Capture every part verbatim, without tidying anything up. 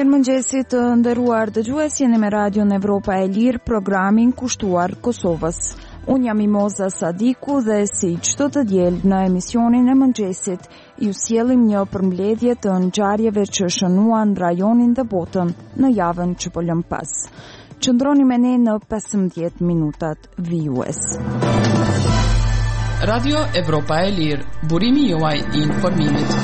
Mirëmëngjesit të nderuar dëgjues, jeni me Radion Evropa e Lirë, programin kushtuar Kosovës. Unë jam Mimoza Sadiku dhe si çdo të diel në emisionin e mëngjesit ju sjellim një përmbledhje të ngjarjeve që shënuan rajonin dhe botën në javën që po lëm pas. Qëndroni me ne në pesëmbëdhjetë minutat vijues. Radio Evropa e Lirë, burimi juaj i informimit.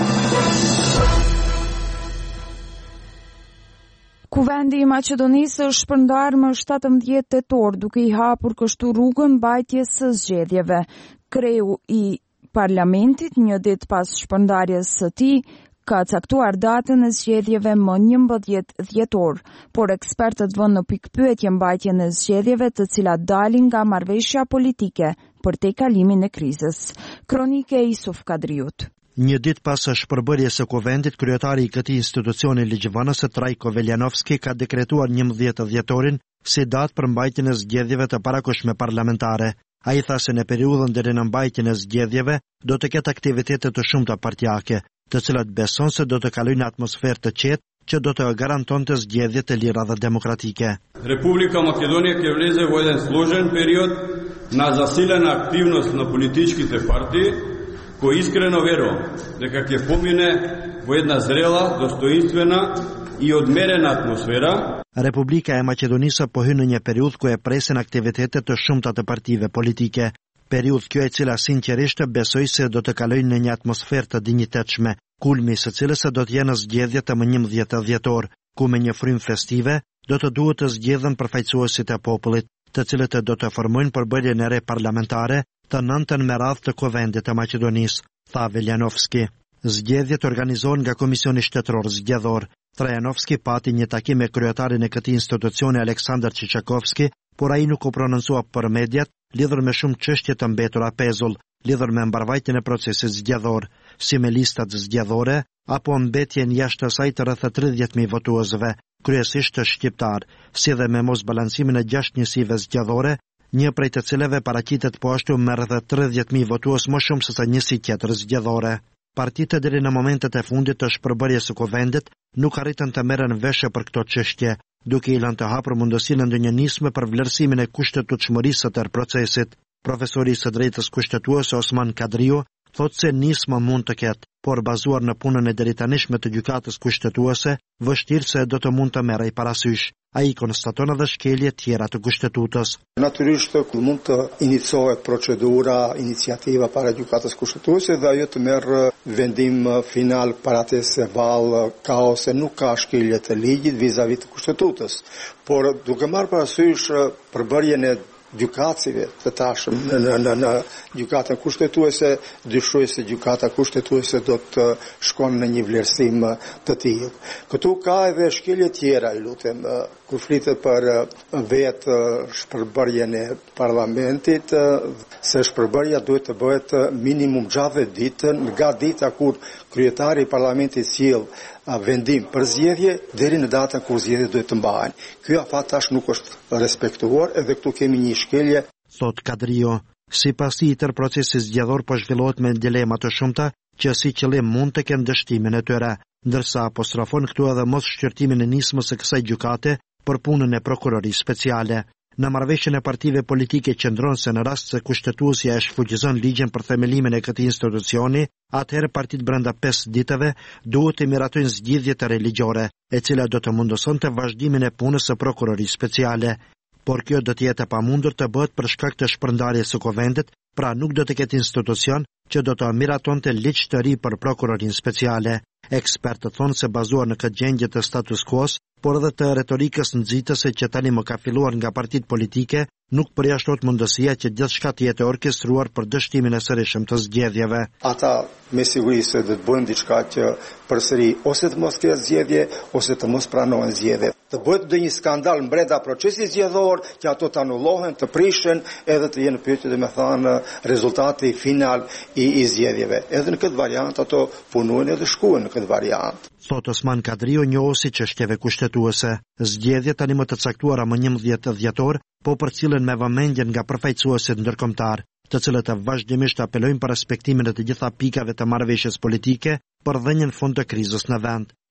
Kuvendi i Maqedonisë është shpërndar më shtatëmbëdhjetë tetor duke i hapur kështu rrugën mbajtjes së zgjedhjeve. Kreu i parlamentit një ditë pas shpërndarjes së tij ka caktuar datën e zgjedhjeve më njëmbëdhjetë dhjetor, por ekspertët vënë në pikpyetje mbajtjen e zgjedhjeve të cilat dalin nga marrëveshja politike për te kalimin e krizës. Kronike e Isuf Kadriut. Një ditë pas shpërbërjes së kuvendit, kryetari i këtij institucioni ligjvënës Trajko Veljanovski ka dekretuar njëmbëdhjetë dhjetorin si datë për mbajtjen e zgjedhjeve të parakoshme parlamentare. Ai tha se në periudhën deri në mbajtjen e zgjedhjeve do të ketë aktivitete të shumta partijake, të cilat beson se do të kalojnë në atmosferë të qetë që do të garantonte zgjedhje të lira dhe demokratike. Republika Македонија ќе влезе во еден сложен период на засилена активност на политичките партии, кој искрено верувам дека ќе помине во една зрела, достоинствена и одмерена атмосфера. Republika e Maqedonisë po hyn në një periudhë ku e presin aktivitete të shumta të partive politike. Periudhë kjo e cila sinqerisht besoj se do të kalojnë në një atmosferë të dinjitetshme, kulmi së cilës do të jenë zgjedhjet e më njëmbëdhjetë dhjetor, ku me një frym festive do të duhet të zgjedhen përfaqësuesit e popullit, të cilët do të formojnë përbërjen e re parlamentare të nëntën me radhë të kuvendit të Maqedonisë, tha Veljanovski. Zgjedhjet organizohen nga Komisioni Shtetëror Zgjedhor. Trajanovski pati një takim me kryetarin e këtij institucioni Aleksandar Qiçakovski, por ai nuk u prononcua për mediat lidhur me shumë çështje të mbetura pezull, lidhur me mbarvajtjen e procesit zgjedhor, si me listat zgjedhore apo mbetjen jashtë asaj të rreth tridhjetë mijë votuesve, kryesisht të shqiptar, si dhe me mosbalancimin e gjashtë njësive zgjedhore, një prej të cilave paraqitet po ashtu me rreth tridhjetë mijë votues më shumë se sa njësi tjetër zgjedhore. Partitë deri në momentet e fundit të shpërbërjes së kuvendit nuk arritën të merren veshe për këto çështje, duke i lënë të hapur mundësinë ndonjënisme për vlerësimin e kushtetutshmërisë së tërë procesit. Profesori i së drejtës kushtetuese Osman Kadriu thotë se nisma mund të ketë, por bazuar në punën e deritanishme të gjykatës kushtetuese, vështirë se do të mund të merrej parasysh. Ai konstaton edhe shkelje tjera të kushtetutës. Natyrisht mund të inicijohet procedura, iniciativa para gjykatës kushtetuese dhe ajo të merr vendim final para të se vallë ka ose nuk ka shkelje të ligjit vizavi të kushtetutës. Por duke marrë parasysh përbërjen e gjykatësive të tashëm në, në, në, në gjykatën kushtetuese, dyshoj se gjykata kushtetuese do të shkon në një vlerësim të tillë. Këtu ka edhe shkelje tjera, lutem, kur flitet për vetë shpërbërjen e parlamentit, se shpërbërja duhet të bëhet minimum gjatëdhjetë ditë nga dita kur kryetari i parlamentit sjell vendim për zgjedhje deri në datën kur zgjedhjet duhet të mbahen. Ky afat tash nuk është respektuar, edhe këtu kemi një shkelje. Thot Kadrio, sipas i tërë procesi zgjedhor po zhvillohet me dilema të shumta që si qëllim mund të kenë dështimin e tyre, ndërsa apostrofon këtu edhe mos shqyrtimin e nismës së kësaj gjykate për punën e prokurorisë speciale. Në marrëveshjen e partive politike qëndron se në rast se kushtetuesja e shfuqizon ligjen për themelimin e këtij institucioni, atëherë partitë brenda pesë ditëve duhet të miratojnë zgjidhje të religjore, e cila do të mundësonte vazhdimin e punës së prokurorisë speciale. Por kjo do të jetë e pamundur të bëhet për shkak të shpërndarjes së kuvendit, pra nuk do të ketë institucion që do të miratonte ligj të ri për prokurorinë speciale. Ekspertët thonë se bazuar në këtë gjendje të status quo-s, por edhe të retorikës nxitëse që tani më ka filluar nga partitë politike, nuk përjashtohet mundësia që gjithçka të jetë orkestruar për dështimin e sërishëm të zgjedhjeve. Ata me siguri se do të bëjnë diçka që përsëri ose të mos ketë zgjedhje ose të mos pranohen zgjedhjet. Të bëhet ndonjë skandal brenda procesit zgjedhor që ato të anullohen, të prishen edhe të jenë pyetje dhe me thënë rezultati final i, i zgjedhjeve. Edhe në këtë variant ato punojnë edhe shkuën në këtë variant. Thot Osman Kadriu, njohësi çështjeve kushtetuese. Zgjedhjet tani më të caktuara më njëmbëdhjetë dhjetor, po përcillen me vëmendjen nga përfaqësuesit ndërkombëtar, të cilët vazhdimisht apelojnë për respektimin e të gjitha pikave të marrëveshjes politike për dhënien fund të krizës në vend.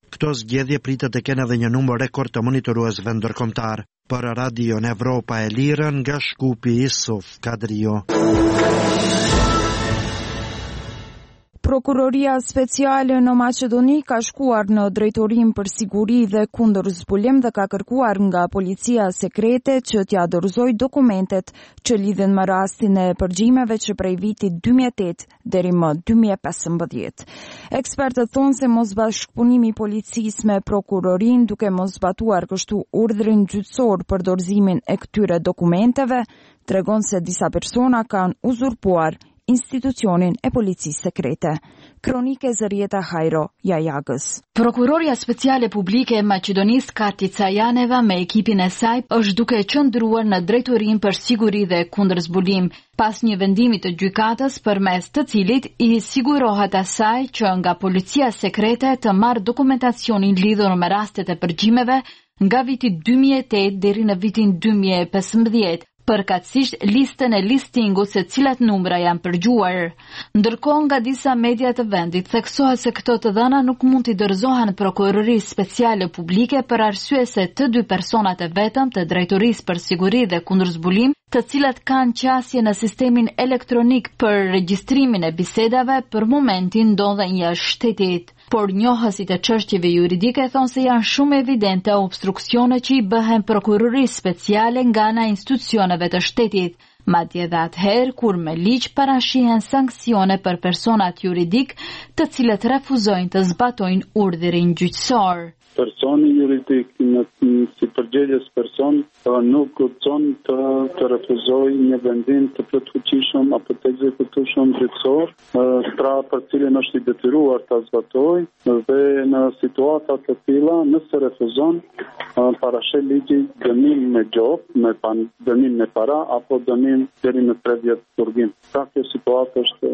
Këto zgjedhje pritet të kenë edhe një numër rekord të monitoruesve ndërkombëtar. Për Radion Evropa e Lirë nga Shkupi Isuf Kadrio. Prokuroria Speciale në Maqedoni ka shkuar në drejtorim për siguri dhe kundër zbulim dhe ka kërkuar nga policia sekrete që t'ja dorëzoj dokumentet që lidhen me rastin e përgjimeve që prej vitit dy mijë e tetë deri më dy mijë e pesëmbëdhjetë. Ekspertët thonë se mos bashkëpunimi i policisë me prokurorin duke mos zbatuar kështu urdhrin gjyqësor për dorëzimin e këtyre dokumenteve tregon se disa persona kanë uzurpuar institucionin e policisë sekrete. Kronike Zërieta Hajro, Jajagës. Prokuroria Speciale Publike e Maqedonisë Kati Cajaneva me ekipin e saj është duke qëndruar në drejtorim për siguri dhe kundër zbulim, pas një vendimi të gjykatës përmes të cilit i sigurohet asaj që nga policia sekrete të marrë dokumentacionin lidhur me rastet e përgjimeve nga viti dy mijë e tetë deri në vitin dy mijë e pesëmbëdhjetë. Përkatësisht listën e listingut se cilat numra janë përgjuar. Ndërkohë nga disa media të vendit theksohet se këto të dhëna nuk mund t'i dorëzohen prokurorisë speciale publike për arsye se të dy personat e vetëm të drejtorisë për siguri dhe kundërzbulim, të cilat kanë qasje në sistemin elektronik për regjistrimin e bisedave, për momentin ndodhen jashtë shtetit. Por njohësit e çështjeve juridike thonë se janë shumë evidente obstruksione që i bëhen prokurorisë speciale nga ana e institucioneve të shtetit, madje edhe atëherë kur me ligj parashihen sanksione për personat juridik të cilët refuzojnë të zbatojnë urdhrin gjyqësor. Personi juridik në si përgjegjës person nuk guxon të, të refuzojë një vendim të plotfuqishëm apo të ekzekutueshëm gjyqësor, pra për cilin është i detyruar ta zbatojë dhe në situata të tilla nëse refuzon parashë ligji dënim me gjop, me pan, dënim me para apo dënim deri në tre vjet burgim. Pra kjo situatë është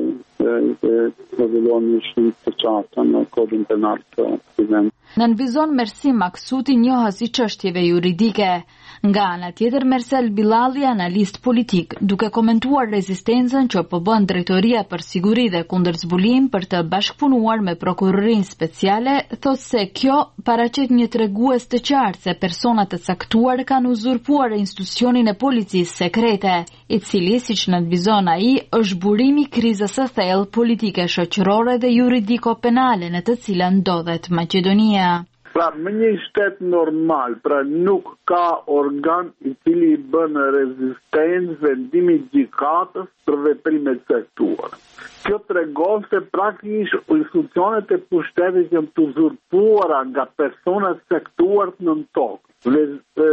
e rregulluar shumë të qartë në kodin penal të vendit. Në nënvizon Mersi Maksuti, njohës i çështjeve juridike. Nga ana tjetër, Mersel Bilalli, analist politik, duke komentuar rezistencën që po bën drejtoria për siguri dhe kundërzbulim për të bashkëpunuar me prokurorinë speciale, thotë se kjo paraqet një tregues të qartë se personat të caktuar kanë uzurpuar institucionin e policisë sekrete, i cili, siç nënvizon ai, është burimi i krizës së thellë politike, shoqërore dhe juridiko-penale në të cilën ndodhet Maqedonia. Pra, me një shtet normal, pra nuk ka organ i cili i bën rezistencë vendimit gjykatës për veprimet caktuara. Kjo tregon se praktikisht institucionet e pushtetit janë të uzurpuara nga personat caktuar në tokë dhe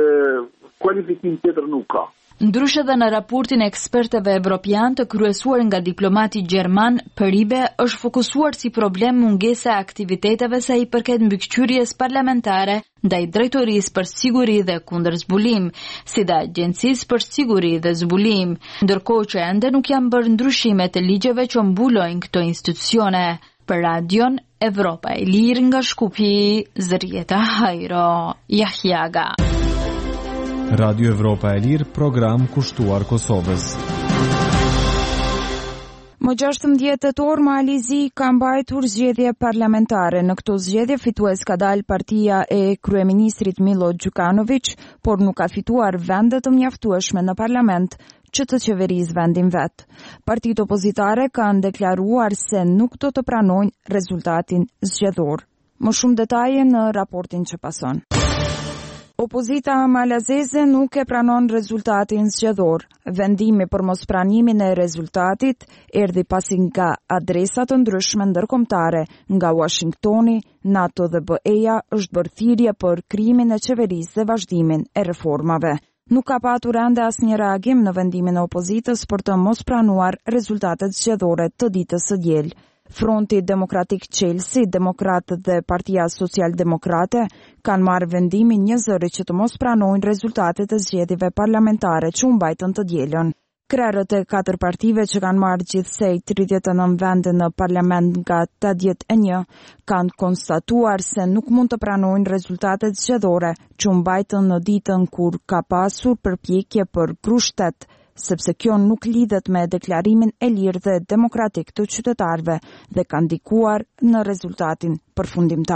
kualifikim tjetër nuk ka. Ndryshe dhe në raportin e ekspertëve evropian të kryesuar nga diplomati gjerman, Përibe është fokusuar si problem mungesa e aktiviteteve sa i përket mbikëqyrjes parlamentare ndaj drejtorisë për siguri dhe kundërzbulim, si dhe agjencisë për siguri dhe zbulim, ndërkohë që ende nuk janë bërë ndryshime të ligjeve që mbulojnë këto institucione. Për Radion Evropa e Lirë nga Shkupi, Zërieta Hajro, Jahjaga. Radio Evropa e Lirë, program kushtuar Kosovës. Më gjashtëmbëdhjetë tetor Malizi ka mbajtur zgjedhje parlamentare. Në këto zgjedhje fitues ka dalë partia e kryeministrit Milo Đukanović, por nuk ka fituar vende të mjaftueshme në parlament që të qeverisë vendin vet. Partitë opozitare kanë deklaruar se nuk do të pranojnë rezultatin zgjedhor. Më shumë detaje në raportin që pason. Opozita malazeze nuk e pranon rezultatin zgjedhor. Vendimi për mospranimin e rezultatit erdhi pasi nga adresa të ndryshme ndërkombëtare, nga Washingtoni, NATO dhe B E-ja është bërë thirrje për krijimin e qeverisë dhe vazhdimin e reformave. Nuk ka patur ende asnjë reagim në vendimin e opozitës për të mos pranuar rezultatet zgjedhore të ditës së diel. Fronti Demokratik Chelsea, Demokratët dhe Partia Social-Demokrate kanë marrë vendimin një zëri që të mos pranojnë rezultatet e zgjedhjeve parlamentare që u mbajtën të dielën. Krerët e katër partive që kanë marrë gjithsej tridhjetë e nëntë vende në parlament nga tetëdhjetë e një kanë konstatuar se nuk mund të pranojnë rezultatet zgjedhore që u mbajtën në ditën kur ka pasur përpjekje për krushtet, sepse kjo nuk lidhet me deklarimin e lirë dhe demokratik të qytetarëve dhe ka ndikuar në rezultatin përfundimtar.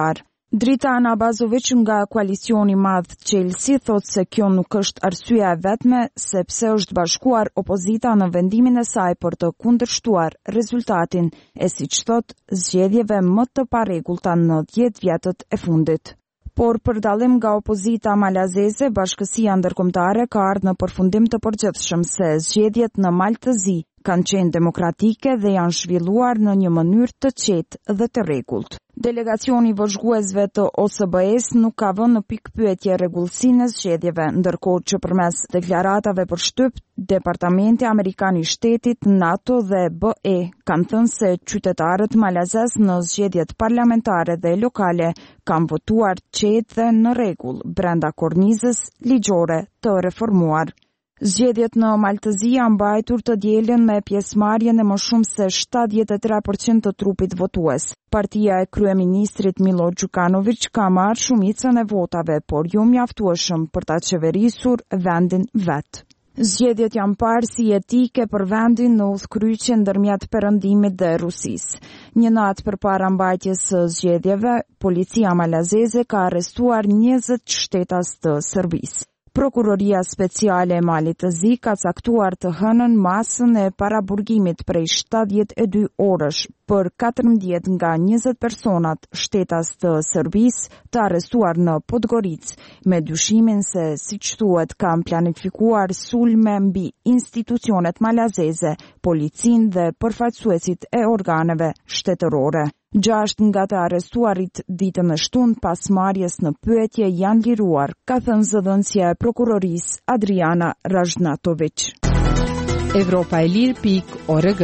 Dritana Abazović nga koalicioni madh Chelsea thot se kjo nuk është arsyeja e vetme sepse është bashkuar opozita në vendimin e saj për të kundërshtuar rezultatin e siç thot zgjedhjeve më të parregullta në dhjetë vjetët e fundit. Por për dallim nga opozita malazeze, bashkësia ndërkombëtare ka ardhur në përfundim të përgjithshëm se zgjedhjet në Maltëzi kanë qenë demokratike dhe janë zhvilluar në një mënyrë të qetë dhe të rregullt. Delegacioni vëzhguesve të O S B E-s nuk ka vënë në pikpyetje rregullsinë e zgjedhjeve, ndërkohë që përmes deklaratave për shtyp, Departamenti Amerikan i Shtetit, NATO dhe B E kanë thënë se qytetarët malazez në zgjedhjet parlamentare dhe lokale kanë votuar qetë dhe në rregull brenda kornizës ligjore të reformuar. Zgjedhjet në Maltëzi janë mbajtur të dielën me pjesëmarrjen e më shumë se shtatëdhjetë e tre përqind të trupit votues. Partia e kryeministrit Milo Đukanović ka marrë shumicën e votave, por jo mjaftueshëm për ta qeverisur vendin vet. Zgjedhjet janë parë si etike për vendin në udhkryqje ndërmjet Perëndimit dhe Rusisë. Një natë përpara mbajtjes së zgjedhjeve, policia malazeze ka arrestuar njëzet shtetas të Serbisë. Prokuroria speciale e Malit të Zi ka caktuar të hënën masën e paraburgimit prej shtatëdhjetë e dy orësh për katërmbëdhjetë nga njëzet personat shtetas të Serbisë të arrestuar në Podgoricë, me dyshimin se, siç thuhet, kanë planifikuar sulme mbi institucionet malazeze, policinë dhe përfaqësuesit e organeve shtetërore. Gjashtë nga të arrestuarit ditën e shtunë pas marrjes në pyetje janë liruar, ka thënë zëdhënësia e prokurorisë Adriana Ražnatović. Evropa e Lirë pikë org.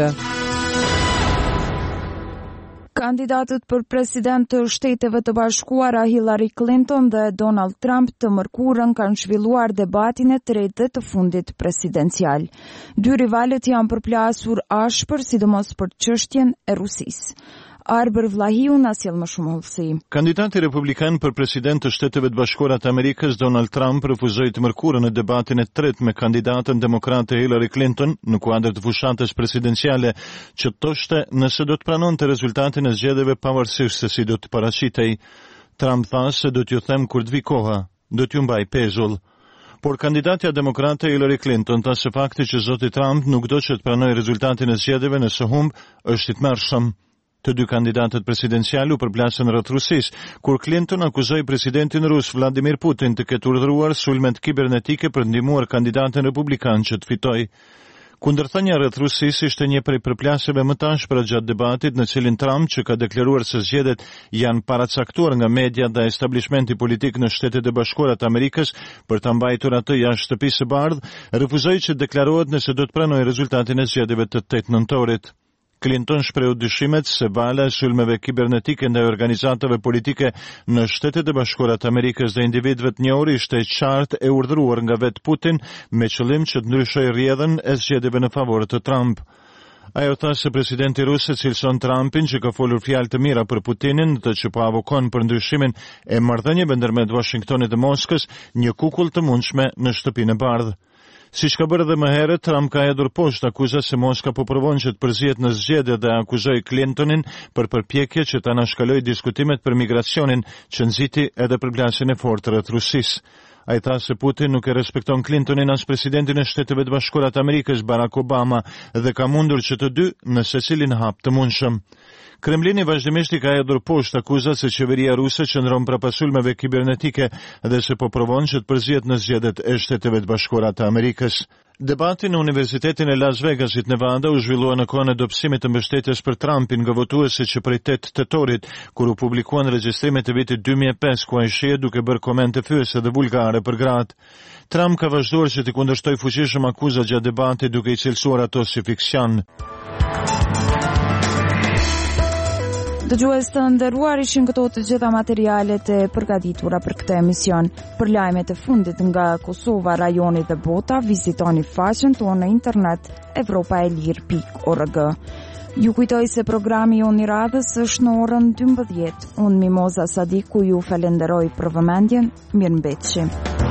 Kandidatët për president të Shteteve të Bashkuara Hillary Clinton dhe Donald Trump të mërkurën kanë zhvilluar debatin e tretë dhe të fundit presidencial. Dy rivalët janë përplasur ashpër, sidomos për çështjen e Rusisë. Arber Vlahiu na sjell më shumë hollësi. Kandidati republikan për president të Shteteve të Bashkuara të Amerikës Donald Trump refuzoi të mërkurën në debatin e tretë me kandidatën demokrate Hillary Clinton në kuadër të fushatës presidenciale, që thoshte nëse do të pranonte rezultatin e zgjedhjeve pavarësisht se si do të paraqitej. Trump tha se do t'ju them kur të vi koha, do t'ju mbaj pezull. Por kandidatja demokrate Hillary Clinton tha se fakti që zoti Trump nuk do që të pranojë rezultatin e zgjedhjeve nëse humb është i tmerrshëm. Të dy kandidatët presidencial u përplasën rreth Rusisë, kur Clinton akuzoi presidentin rus Vladimir Putin të ketë urdhëruar sulmet kibernetike për ndihmuar kandidatin republikan që të fitojë. Kundërthënia rreth Rusisë ishte një prej përplasjeve më të ashpra gjatë debatit, në cilin Trump, që ka deklaruar se zgjedhjet janë paracaktuar nga media dhe establishmenti politik në Shtetet e Bashkuara të Amerikës për ta mbajtur atë jashtë shtëpisë së bardhë, refuzoi që deklarohet nëse do të pranojë rezultatin e zgjedhjeve të tetë nëntorit. Clinton shprehu dyshimet se vala e sulmeve kibernetike ndaj organizatave politike në Shtetet e Bashkuara të Amerikës dhe individëve të njohur ishte e qartë e urdhëruar nga vetë Putin me qëllim që të ndryshojë rrjedhën e zgjedhjeve në favor të Trump. Ajo tha se presidenti rus e cilëson Trumpin që ka folur fjalë të mira për Putinin, të që po avokon për ndryshimin e marrëdhënieve ndërmjet Washingtonit dhe Moskës, një kukull të mundshme në shtëpinë e bardhë. Siç ka bërë edhe më herët, Trump ka hedhur poshtë akuza se Moska po provon që të përzihet në zgjedhje dhe akuzoi Clintonin për përpjekje që ta anashkalojë diskutimet për migracionin, që nxiti edhe përplasjen e fortë rreth Rusisë. Ai tha se Putin nuk e respekton Clintonin as presidentin e Shteteve të Bashkuara të Amerikës Barack Obama dhe ka mundur që të dy në secilin hap të mundshëm. Kremlini vazhdimisht i ka hedhur poshtë akuzat se qeveria ruse qëndron prapas sulmeve kibernetike dhe se po provon që të përzihet në zgjedhjet e Shteteve të Bashkuara të Amerikës. Debati në Universitetin e Las Vegasit, Nevada, u zhvillua në kohën e dobësimit të mbështetjes për Trumpin nga votuesit që prej tetë tetorit, kur u publikuan regjistrimet e vitit dy mijë e pesë, ku ai shihet duke bërë komente fyese dhe vulgare për gratë. Trump ka vazhduar që të kundërshtojë fuqishëm akuzat gjatë debatit, duke i cilësuar ato si fiksion. Dëgjues të nderuar, ishin këto të gjitha materialet e përgatitura për këtë emision. Për lajmet e fundit nga Kosova, rajoni dhe bota, vizitoni faqen tonë në internet evropa e lirë pikë org. Ju kujtoj se programi unë i radhës është në orën dymbëdhjetë. Unë Mimoza Sadiku ju falenderoj për vëmendjen. Mirëmbëjtje.